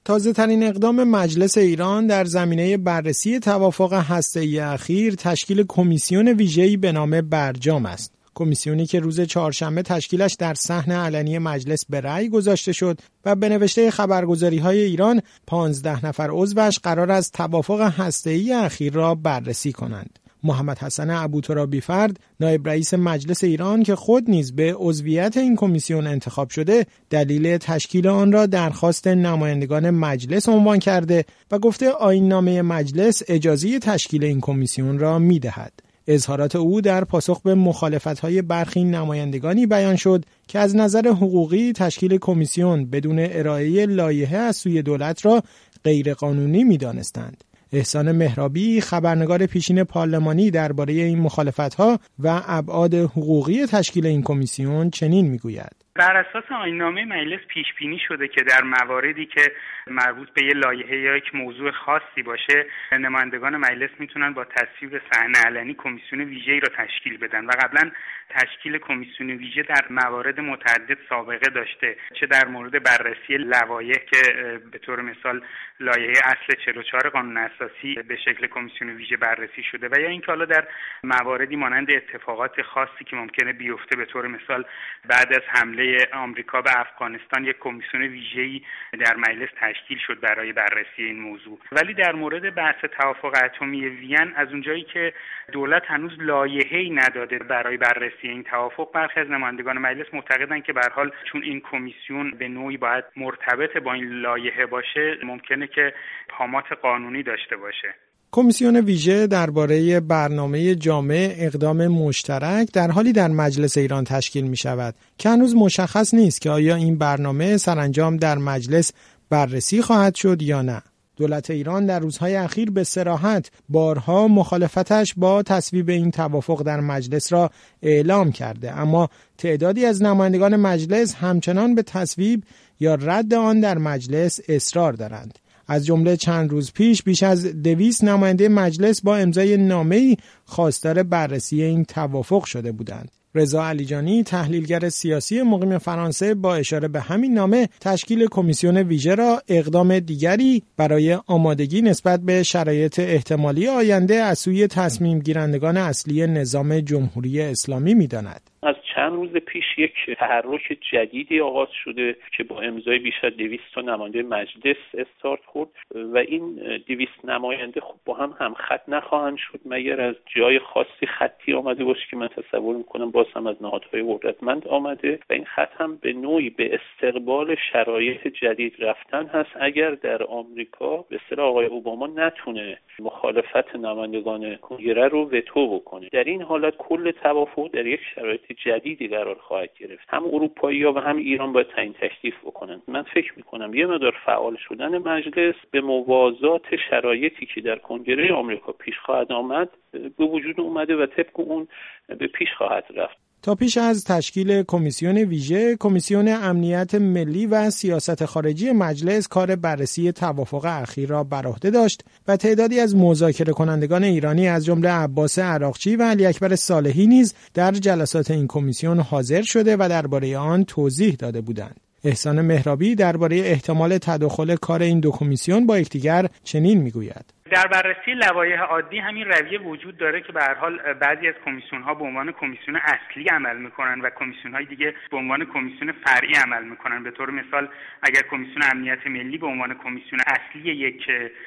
تازه‌ترین اقدام مجلس ایران در زمینه بررسی توافق هسته‌ای اخیر تشکیل کمیسیون ویژه‌ای به نام برجام است. کمیسیونی که روز چهارشنبه تشکیلش در صحن علنی مجلس به رأی گذاشته شد و به نوشته خبرگزاری‌های ایران 15 نفر عضوش قرار است توافق هسته‌ای اخیر را بررسی کنند. محمد حسن ابوترابی‌فرد، نایب رئیس مجلس ایران که خود نیز به عضویت این کمیسیون انتخاب شده، دلیل تشکیل آن را درخواست نمایندگان مجلس عنوان کرده و گفته آیین‌نامه مجلس اجازه تشکیل این کمیسیون را می‌دهد. اظهارات او در پاسخ به مخالفت‌های برخی نمایندگانی بیان شد که از نظر حقوقی تشکیل کمیسیون بدون ارائه لایحه از سوی دولت را غیرقانونی می‌دانستند. احسان مهرابی، خبرنگار پیشین پارلمانی، درباره این مخالفت‌ها و ابعاد حقوقی تشکیل این کمیسیون چنین می‌گوید: بر اساس آیین‌نامه مجلس پیش بینی شده که در مواردی که مربوط به یه لایحه یا یک موضوع خاصی باشه، نمایندگان مجلس میتونن با تصویب صحن علنی کمیسیون ویژه‌ای را تشکیل بدن و قبلا تشکیل کمیسیون ویژه در موارد متعدد سابقه داشته، چه در مورد بررسی لوایح که به طور مثال لایحه اصل 44 قانون اساسی به شکل کمیسیون ویژه بررسی شده و یا اینکه حالا در مواردی مانند اتفاقات خاصی که ممکنه بیفته، به طور مثال بعد از حمله آمریکا به افغانستان یک کمیسیون ویژه‌ای در مجلس تشکیل شد برای بررسی این موضوع. ولی در مورد بحث توافق اتمی وین، از اونجایی که دولت هنوز لایحه‌ای نداده برای بررسی این توافق، برخی از نمایندگان مجلس معتقدند که به هر حال چون این کمیسیون به نوعی باید مرتبط با این لایحه باشه، ممکنه که پامات قانونی داشته باشه. کمیسیون ویژه درباره برنامه جامع اقدام مشترک در حالی در مجلس ایران تشکیل می شود که هنوز مشخص نیست که آیا این برنامه سرانجام در مجلس بررسی خواهد شد یا نه. دولت ایران در روزهای اخیر به صراحت بارها مخالفتش با تصویب این توافق در مجلس را اعلام کرده، اما تعدادی از نمایندگان مجلس همچنان به تصویب یا رد آن در مجلس اصرار دارند. از جمله چند روز پیش بیش از 200 نماینده مجلس با امضای نامه‌ای خواستار بررسی این توافق شده بودند. رضا علیجانی، تحلیلگر سیاسی مقیم فرانسه، با اشاره به همین نامه تشکیل کمیسیون ویژه را اقدام دیگری برای آمادگی نسبت به شرایط احتمالی آینده از سوی تصمیم گیرندگان اصلی نظام جمهوری اسلامی می‌داند. از چند روز پیش یک تحرک جدیدی آغاز شده که با امضای بیش از 200 تا نماینده مجلس استارت خورد و این 200 نماینده خب با هم خط نخواهند شد مگر از جای خاصی خطی آمده باشه که من تصور میکنم باز هم از نهادهای قدرتمند آمده و این خط هم به نوعی به استقبال شرایط جدید رفتن هست اگر در آمریکا به اصطلاح آقای اوباما نتونه مخالفت نمایندگان کنگره رو وتو بکنه. در این حالت کل توافق در یک شرایط جدیدی قرار خواهد گرفت. هم اروپایی‌ها و هم ایران باید تعیین تکلیف بکنن. من فکر می‌کنم یه مقدار فعال شدن مجلس به موازات شرایطی که در کنگره آمریکا پیش خواهد آمد به وجود اومده و طبق اون به پیش خواهد رفت. تا پیش از تشکیل کمیسیون ویژه، کمیسیون امنیت ملی و سیاست خارجی مجلس کار بررسی توافق اخیر را بر عهده داشت و تعدادی از مذاکره کنندگان ایرانی از جمله عباس عراقچی و علی اکبر صالحی نیز در جلسات این کمیسیون حاضر شده و درباره آن توضیح داده بودند. احسان مهرابی درباره احتمال تداخل کار این دو کمیسیون با یکدیگر چنین میگوید: در بررسی لوایح عادی همین رویه وجود داره که به هر حال بعضی از کمیسیون‌ها به عنوان کمیسیون اصلی عمل می‌کنن و کمیسیون‌های دیگه به عنوان کمیسیون فرعی عمل می‌کنن. به طور مثال اگر کمیسیون امنیت ملی به عنوان کمیسیون اصلی یک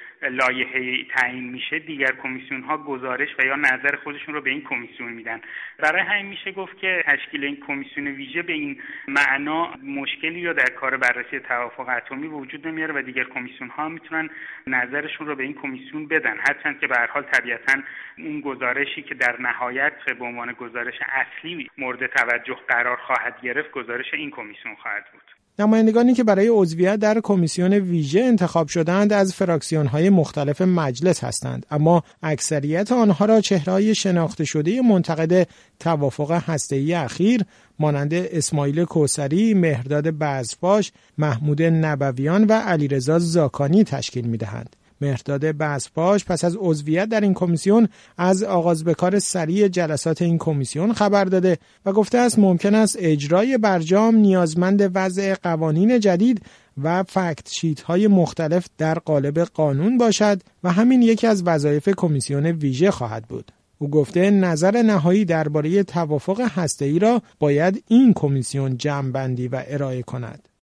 لایحه تعیین میشه، دیگر کمیسیون‌ها گزارش و یا نظر خودشون رو به این کمیسیون میدن. برای همین میشه گفت که تشکیل این کمیسیون ویژه به این معنا مشکلی رو در کار بررسی توافق اتمی وجود نمیاره و دیگر کمیسیون‌ها میتونن نظرشون رو به این کمیسیون بدن، هرچند که به هر حال طبیعتاً اون گزارشی که در نهایت به عنوان گزارش اصلی مورد توجه قرار خواهد گرفت گزارش این کمیسیون خواهد بود. نمایندگانی که برای عضویت در کمیسیون ویژه انتخاب شدند از فراکسیون‌های مختلف مجلس هستند، اما اکثریت آنها را چهره‌های شناخته شده منتقد توافق هسته‌ای اخیر مانند اسماعیل کوثری، مهرداد بزرپاش، محمود نبویان و علیرضا زاکانی تشکیل می‌دهند. مهرداد بسپاش پس از عضویت در این کمیسیون از آغاز به کار سریع جلسات این کمیسیون خبر داده و گفته است ممکن است اجرای برجام نیازمند وضع قوانین جدید و فکت شیت های مختلف در قالب قانون باشد و همین یکی از وظایف کمیسیون ویژه خواهد بود. او گفته نظر نهایی درباره توافق هسته‌ای را باید این کمیسیون جمع‌بندی و ارائه کند.